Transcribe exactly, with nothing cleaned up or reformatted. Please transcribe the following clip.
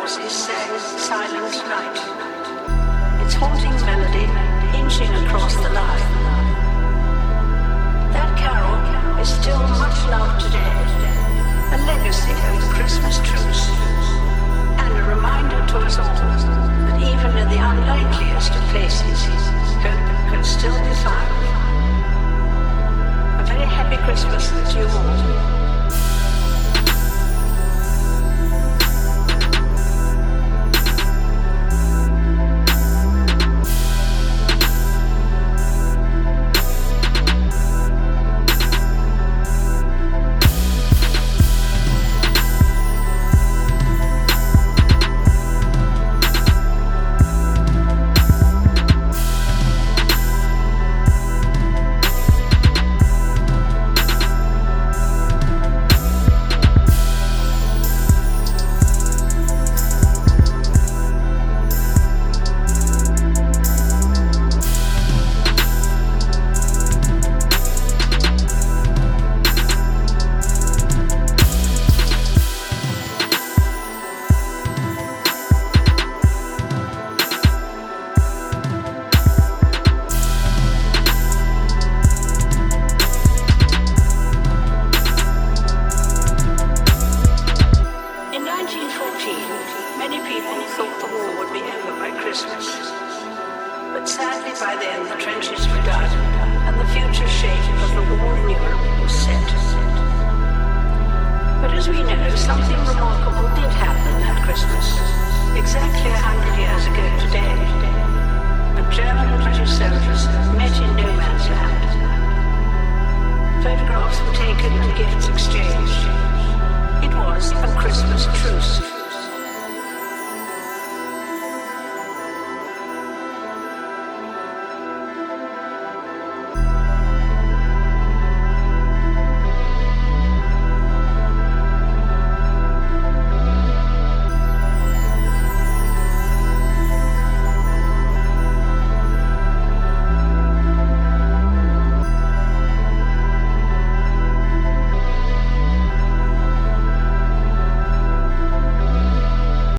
horses sang Silent Night, its haunting melody inching across the line. That carol is still much loved today, a legacy of the Christmas truce, and a reminder to us all that even in the unlikeliest of places, hope can still be found. A very happy Christmas to you all. Exactly